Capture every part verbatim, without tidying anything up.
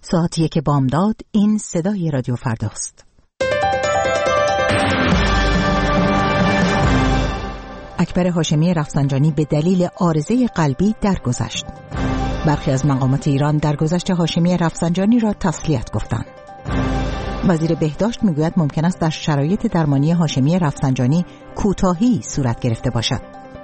ساعت یک بامداد. این صدای رادیو فرداست. اکبر هاشمی رفسنجانی به دلیل عارضه قلبی درگذشت. برخی از مقامات ایران درگذشت هاشمی رفسنجانی را تسلیت گفتند. وزیر بهداشت میگوید ممکن است در شرایط درمانی هاشمی رفسنجانی کوتاهی صورت گرفته باشد.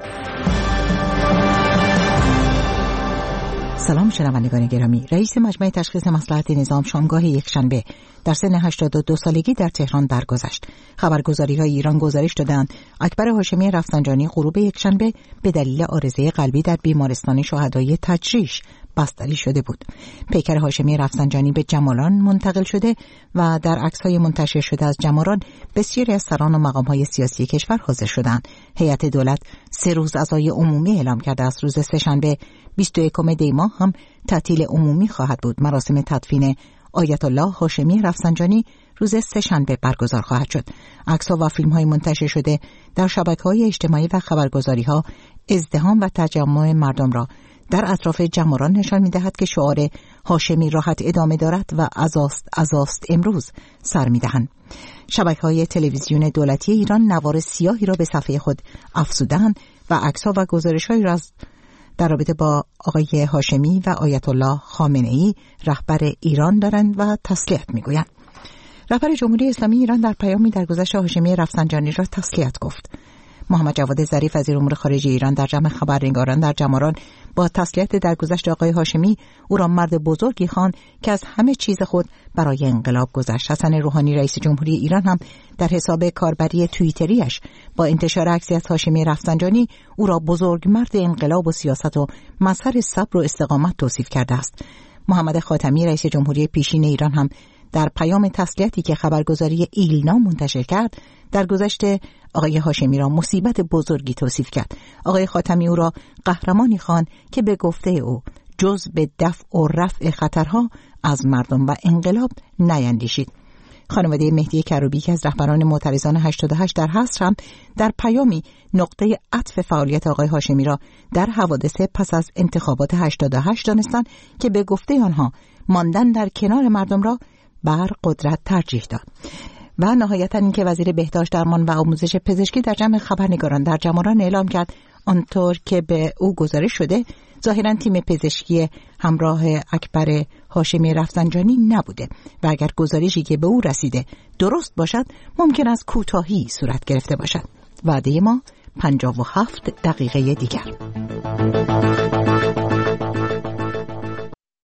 سلام شنوندگان گرامی. رئیس مجمع تشخیص مصلحت نظام شامگاه یکشنبه در سن هشتاد و دو سالگی در تهران درگذشت. خبرگزاری‌های ایران گزارش دادند اکبر هاشمی رفسنجانی غروب یکشنبه به دلیل عارضه قلبی در بیمارستان شهدای تجریش بستری شده بود. پیکر هاشمی رفسنجانی به جمالان منتقل شده و در عکس‌های منتشر شده از جمالان بسیاری از سران و مقام‌های سیاسی کشور حاضر شدند. هیئت دولت سه روز عزای عمومی اعلام کرده است. روز سه‌شنبه بیست و یکم دی ماه هم تعطیل عمومی خواهد بود. مراسم تدفین آیت الله هاشمی رفسنجانی روز سه‌شنبه برگزار خواهد شد. عکس‌ها و فیلم‌های منتشر شده در شبکه‌های اجتماعی و خبرگزاری‌ها ازدحام و تجمع مردم را در اطراف جماران نشان می‌دهد که شعار هاشمی راحت ادامه دارد و عزاست عزاست امروز سر می‌دهند. شبکه‌های تلویزیون دولتی ایران نوار سیاهی را به صفحه خود افزودند و عکس‌ها و گزارش‌هایی را از در رابطه با آقای هاشمی و آیت الله خامنه‌ای رهبر ایران دارند و تسلیت می‌گویند. رهبر جمهوری اسلامی ایران در پیامی درگذشت هاشمی رفسنجانی را تسلیت گفت. محمد جواد ظریف وزیر امور خارجه ایران در جمع خبرنگاران در جماران با تسلیت درگذشت آقای هاشمی او را مرد بزرگی خواند که از همه چیز خود برای انقلاب گذشت. حسن روحانی رئیس جمهوری ایران هم در حساب کاربری توییتریش با انتشار عکسی از هاشمی رفسنجانی او را بزرگ مرد انقلاب و سیاست و مظهر صبر و استقامت توصیف کرده است. محمد خاتمی رئیس جمهوری پیشین ایران هم در پیام تسلیتی که خبرگزاری ایلنا منتشر کرد درگذشت آقای هاشمی را مصیبت بزرگی توصیف کرد. آقای خاتمی او را قهرمانی خواند که به گفته او جز به دفع و رفع خطرها از مردم و انقلاب نیندیشید. خانواده مهدی کروبی که از رهبران معترضان هشتاد و هشت در حصر هم در پیامی نقطه عطف فعالیت آقای هاشمی را در حوادث پس از انتخابات هشتاد و هشت دانستند که به گفته آنها ماندن در کنار مردم را بر قدرت ترجیح داد. و نهایتاً اینکه وزیر بهداشت درمان و آموزش پزشکی در جمع خبرنگاران در جماران اعلام کرد آنطور که به او گزارش شده ظاهراً تیم پزشکی همراه اکبر هاشمی رفسنجانی نبوده و اگر گزارشی که به او رسیده درست باشد ممکن است کوتاهی صورت گرفته باشد. وعده ما پنجاه و هفت دقیقه دیگر.